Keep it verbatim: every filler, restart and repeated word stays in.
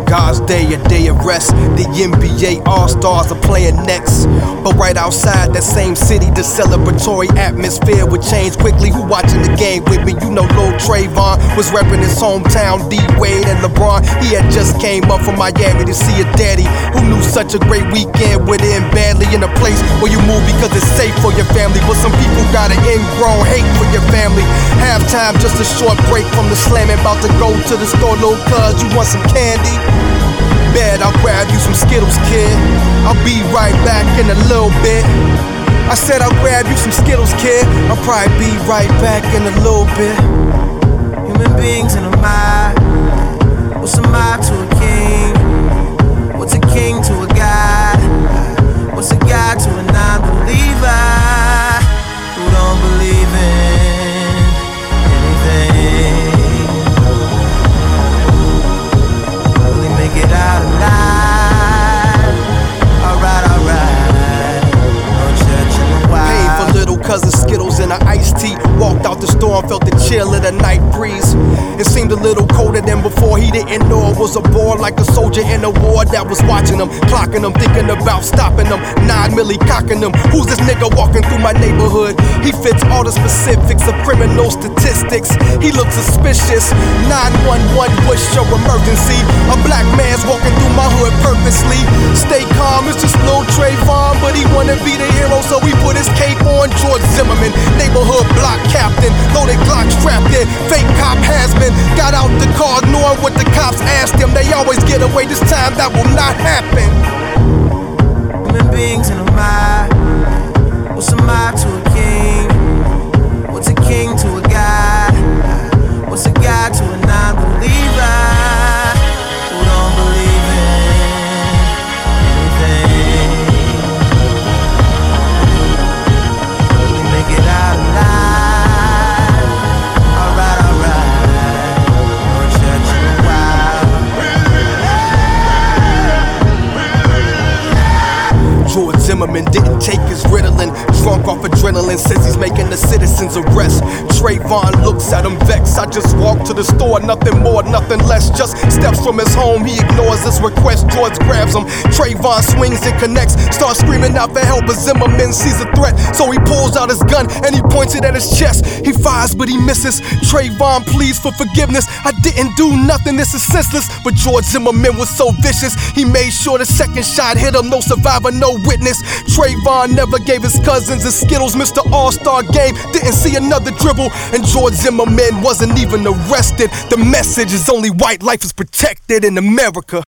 God's day, a day of rest. The N B A All-Stars are playing next. But right outside that same city, the celebratory atmosphere would change quickly. Who watching the game with me? You know Lil Trayvon was repping his hometown, D-Wade and LeBron. He had just came up from Miami to see a daddy who knew such a great weekend would end badly in a place where you move because it's safe for your family. But some people got an ingrown hate for your family. Halftime, just a short break from the slamming. About to go to the store, little cuz, you want some candy? Bet I'll grab you some Skittles, kid. I'll be right back in a little bit. I said I'll grab you some Skittles, kid. I'll probably be right back in a little bit. Human beings in a mob. What's a mob to a king? What's a king to a god? What's a god to a non-believer who don't believe in anything? Will he make it out alive? Alright, alright. No church in a while. Paid for little cousin Skittles and an iced tea. Walked out the store and felt the chill of the night breeze. It seemed a little colder than before. He didn't know it was a bore, like a soldier in a war that was watching him, clocking him, thinking about stopping him, nine milli cocking him. Who's this nigga walking through my neighborhood? He fits all the specifics of criminal statistics. He looks suspicious. nine one one, what's your emergency? A black man's walking through my hood purposely. Stay calm, it's just Lil Trayvon, but he wanna be the hero, so he put his cape on. George Zimmerman, neighborhood block captain, loaded Glock strapped in, fake cop has been. Got out the car, ignoring what the cops asked him. They always get away, this time that will not happen. Human beings in a mob. What's a mob to a king? What's a king to a god? What's a god to a non-believer who don't believe in anything? Will he make it out alive? Alright, alright. No church in a while. George Zimmerman didn't take his Ritalin, drunk off adrenaline, says he's making the citizens arrest. Trayvon looks at him vexed. I just walked to the store, nothing more, nothing less. Just steps from his home, he ignores his request. George grabs him, Trayvon swings and connects, starts screaming out for help, but Zimmerman sees a threat, so he pulls out his gun and he points it at his chest. He fires, but he misses. Trayvon pleads for forgiveness. I didn't do nothing, this is senseless. But George Zimmerman was so vicious, he made sure the second shot hit him. No survivor, no witness. Trayvon never gave his cousins a Skittles. Mister All-Star Game didn't see another dribble, and George Zimmerman wasn't even arrested. The message is only white life is protected in America.